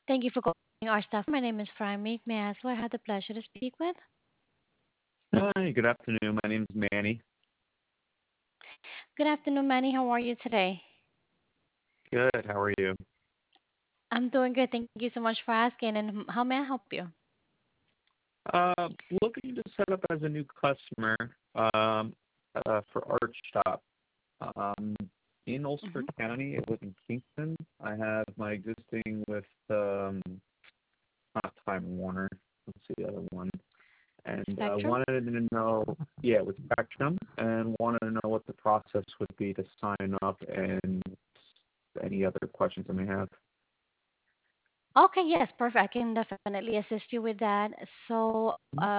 Thank you for calling our staff. My name is Frymeek. May I ask who I had the pleasure to speak with? Hi, good afternoon. My name is Manny. Good afternoon, Manny. How are you today? Good. How are you? I'm doing good. Thank you so much for asking. And how may I help you? Uh, Looking to set up as a new customer um, for Art Shop um, in Ulster Hmm. County. I live in Kingston. I have my existing with not Time Warner. What's the other one? And Spectrum? wanted to know, yeah, with Spectrum, and wanted to know what the process would be to sign up and any other questions I may have. Okay, yes, perfect. I can definitely assist you with that. So,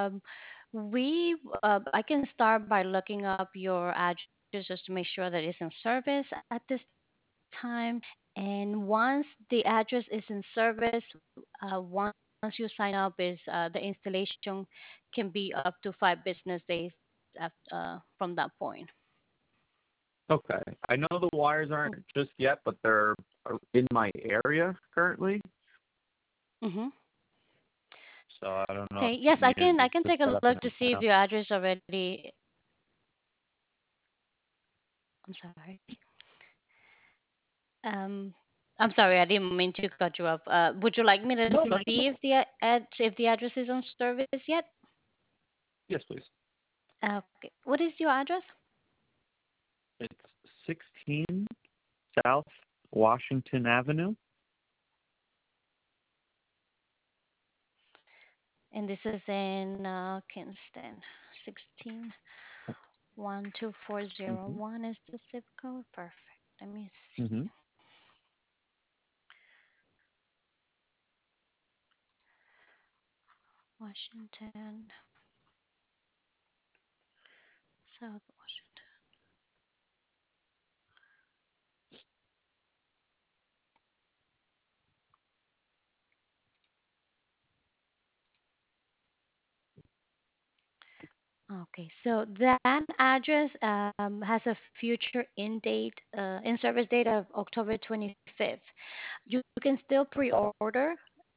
I can start by looking up your address just to make sure that it's in service at this time. And once the address is in service, once you sign up, is the installation can be up to 5 business days from that point. Okay. I know the wires aren't just yet, but they're in my area currently. Mm-hmm. So I don't know Okay. if Yes, you needed I can to take a set up look to anything see if else. your address already. I'm sorry. Um, I'm sorry, I didn't mean to cut you off. Would you like me to No, that's see if the address is on service yet? yes, please. Okay. What is your address? It's 16 South Washington Avenue. And this is in Kingston. 16 12401 is the zip code. Perfect. Let me see. Mm-hmm. Washington, South Washington. Okay, so that address has a future in service date of October 25th. You can still pre-order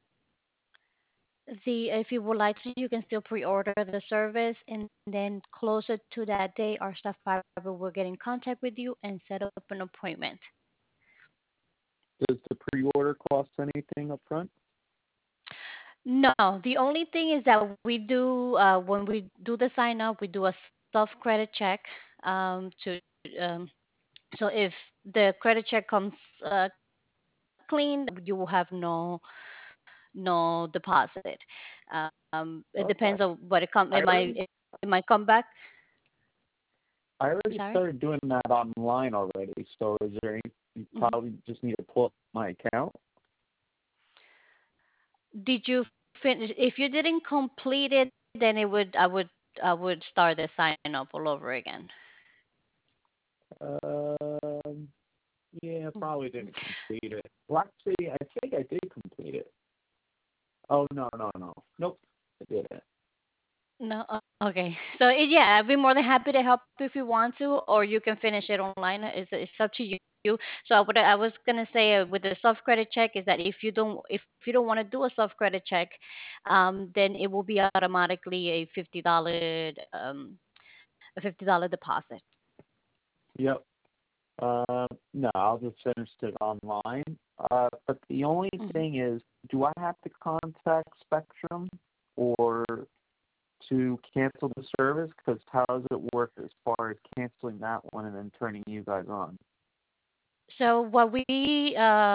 if you would like to, you can still pre-order the service, and then closer to that day, our staff fiber will get in contact with you and set up an appointment. Does the pre-order cost anything up front? No, the only thing is that we do when we do the sign up, we do a self credit check to um, so if the credit check comes clean, you will have no deposit. It Okay. depends on what it come. I already It might come back. I I'm already sorry. started doing that online already. So is there any, you Mm-hmm. probably just need to pull up my account? Did you finish? If you didn't complete it, then I would start the sign up all over again. Um, yeah, Mm. probably didn't complete it. Well, actually, I think I did complete it. Oh, no, no, no. Nope, I didn't. No, okay. So yeah, I'd be more than happy to help if you want to, or you can finish it online. It's up to you. So I was gonna say with the soft credit check is that if you don't want to do a soft credit check, then it will be automatically a $50 deposit. Yep. No, I'll just finish it online. But the only Hmm. thing is, do I have to contact Spectrum or to cancel the service? Because how does it work as far as canceling that one and then turning you guys on? So what we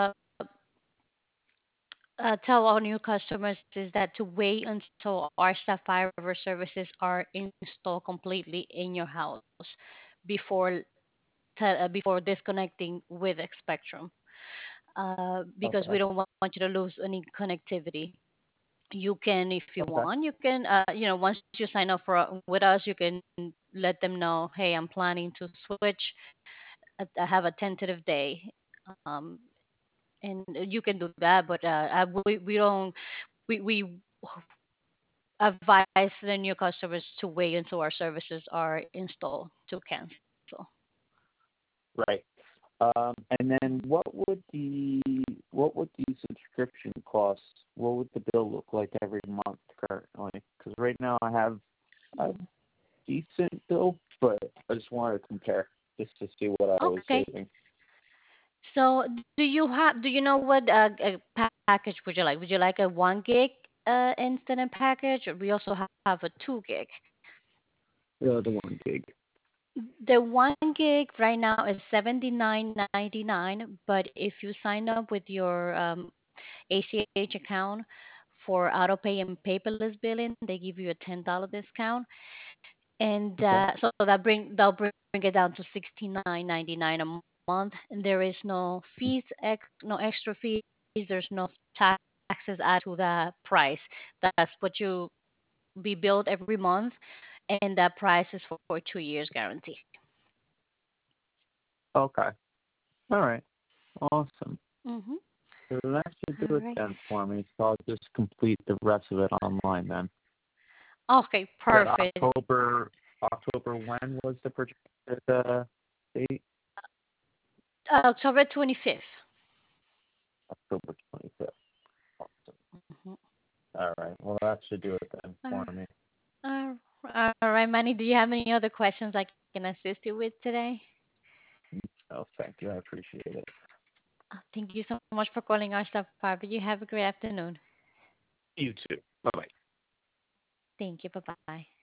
tell all new customers is that to wait until our Sapphire services are installed completely in your house before before disconnecting with Spectrum, because Okay. we don't want you to lose any connectivity. You can, if you Okay. want, you can, once you sign up with us, you can let them know, hey, I'm planning to switch. I have a tentative day, um, and you can do that. But we don't we advise the new customers to wait until our services are installed to cancel. Right. And then what would the what would the subscription cost? What would the bill look like every month currently? Because right now I have a decent bill, but I just wanted to compare just to see what I was Okay. saving. So do you know what package would you like? Would you like a 1 gig internet package, or we also have a 2 gig? The 1 gig. The 1 gig right now is 79.99, but if you sign up with your ACH account for autopay and paperless billing, they give you a $10 discount, and Okay. they'll bring it down to 69.99 a month, and there is no no extra fees. There's no taxes added to the price. That's what you be billed every month, and that price is for 2 years guarantee. Okay. All right. Awesome. Mhm. So that should All do it right. then for me. So I'll just complete the rest of it online then. Okay, That perfect. October when was the projected date? October 25th. October 25th. Awesome. Mhm. All right. Well, that should do it then for Uh, me. all right, Manny. Do you have any other questions I can assist you with today? Oh, thank you. I appreciate it. Thank you so much for calling our staff department. You have a great afternoon. You too. Bye bye. Thank you. Bye bye.